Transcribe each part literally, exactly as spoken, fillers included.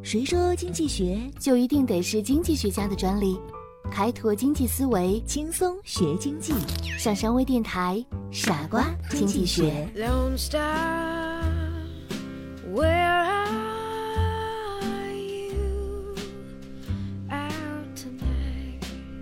谁说经济学就一定得是经济学家的专利？开拓经济思维， 轻松学经济。 上山微电台，傻瓜经济学。 Lone Star, where are you out tonight?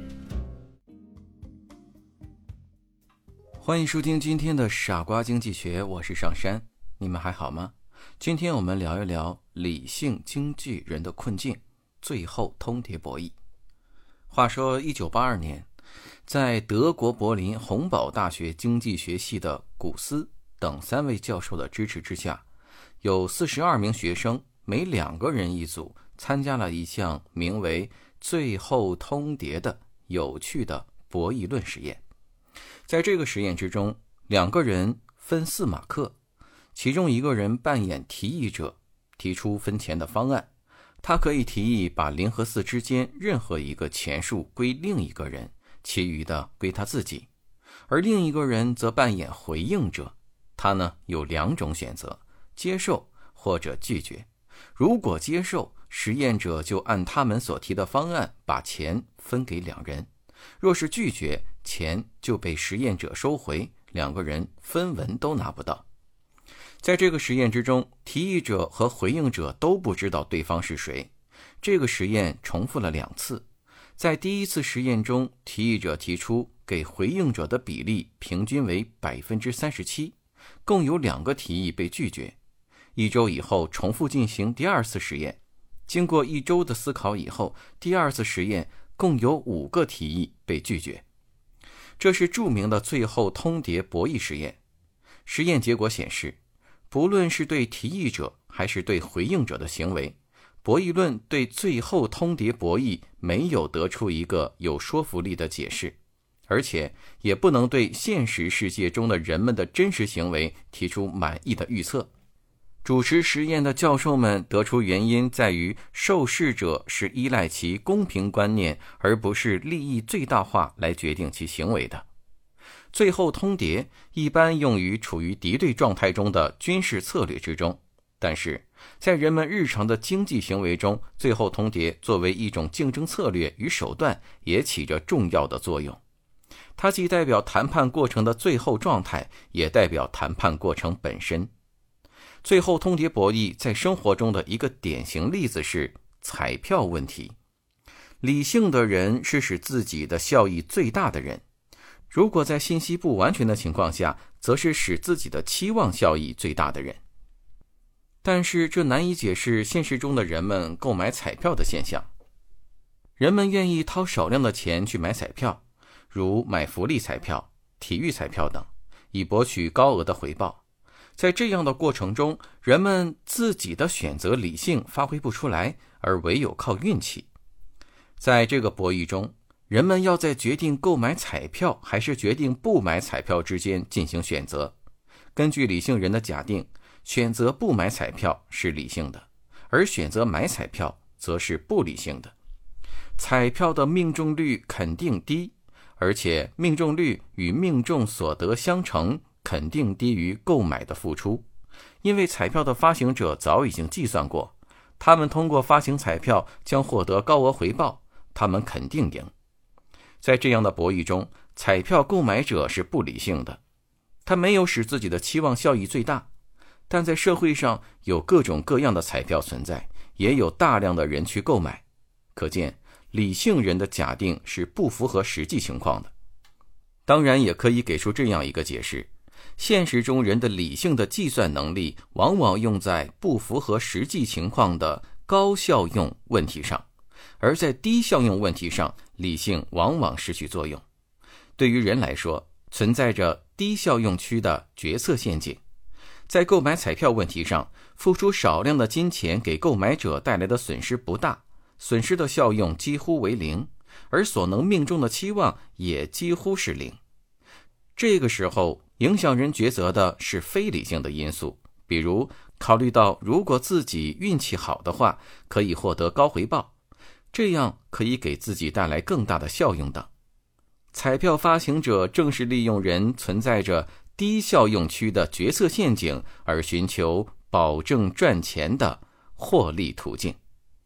欢迎收听今天的傻瓜经济学，我是上山，你们还好吗？今天我们聊一聊理性经济人的困境，最后通牒博弈。话说一九八二年，在德国柏林洪堡大学经济学系的古斯等三位教授的支持之下，有四十二名学生，每两个人一组，参加了一项名为最后通牒的有趣的博弈论实验。在这个实验之中，两个人分四马克，其中一个人扮演提议者，提出分钱的方案。他可以提议把零和四之间任何一个钱数归另一个人，其余的归他自己。而另一个人则扮演回应者，他呢有两种选择，接受或者拒绝。如果接受，实验者就按他们所提的方案把钱分给两人；若是拒绝，钱就被实验者收回，两个人分文都拿不到。在这个实验之中，提议者和回应者都不知道对方是谁。这个实验重复了两次。在第一次实验中，提议者提出给回应者的比例平均为 百分之三十七， 共有两个提议被拒绝。一周以后重复进行第二次实验，经过一周的思考以后，第二次实验共有五个提议被拒绝。这是著名的最后通牒博弈实验。实验结果显示，不论是对提议者还是对回应者的行为，博弈论对最后通牒博弈没有得出一个有说服力的解释，而且也不能对现实世界中的人们的真实行为提出满意的预测。主持实验的教授们得出原因在于，受试者是依赖其公平观念而不是利益最大化来决定其行为的。最后通牒一般用于处于敌对状态中的军事策略之中，但是在人们日常的经济行为中，最后通牒作为一种竞争策略与手段也起着重要的作用。它既代表谈判过程的最后状态，也代表谈判过程本身。最后通牒博弈在生活中的一个典型例子是彩票问题。理性的人是使自己的效益最大的人，如果在信息不完全的情况下，则是使自己的期望效益最大的人。但是这难以解释现实中的人们购买彩票的现象。人们愿意掏少量的钱去买彩票，如买福利彩票、体育彩票等，以博取高额的回报。在这样的过程中，人们自己的选择理性发挥不出来，而唯有靠运气。在这个博弈中，人们要在决定购买彩票还是决定不买彩票之间进行选择。根据理性人的假定，选择不买彩票是理性的，而选择买彩票则是不理性的。彩票的命中率肯定低，而且命中率与命中所得相乘，肯定低于购买的付出。因为彩票的发行者早已经计算过，他们通过发行彩票将获得高额回报，他们肯定赢。在这样的博弈中，彩票购买者是不理性的，他没有使自己的期望效益最大。但在社会上有各种各样的彩票存在，也有大量的人去购买，可见理性人的假定是不符合实际情况的。当然也可以给出这样一个解释，现实中人的理性的计算能力往往用在不符合实际情况的高效用问题上，而在低效用问题上，理性往往失去作用。对于人来说，存在着低效用区的决策陷阱。在购买彩票问题上，付出少量的金钱给购买者带来的损失不大，损失的效用几乎为零，而所能命中的期望也几乎是零。这个时候，影响人抉择的是非理性的因素，比如考虑到如果自己运气好的话，可以获得高回报，这样可以给自己带来更大的效用等。彩票发行者正是利用人存在着低效用区的决策陷阱而寻求保证赚钱的获利途径。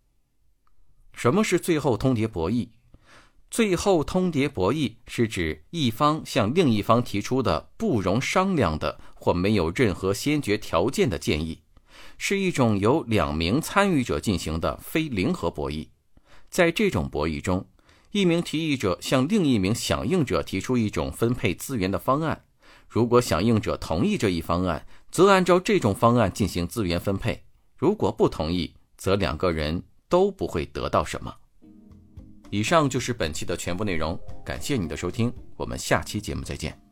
什么是最后通牒博弈？最后通牒博弈是指一方向另一方提出的不容商量的或没有任何先决条件的建议，是一种由两名参与者进行的非零和博弈。在这种博弈中，一名提议者向另一名响应者提出一种分配资源的方案，如果响应者同意这一方案，则按照这种方案进行资源分配，如果不同意，则两个人都不会得到什么。以上就是本期的全部内容，感谢你的收听，我们下期节目再见。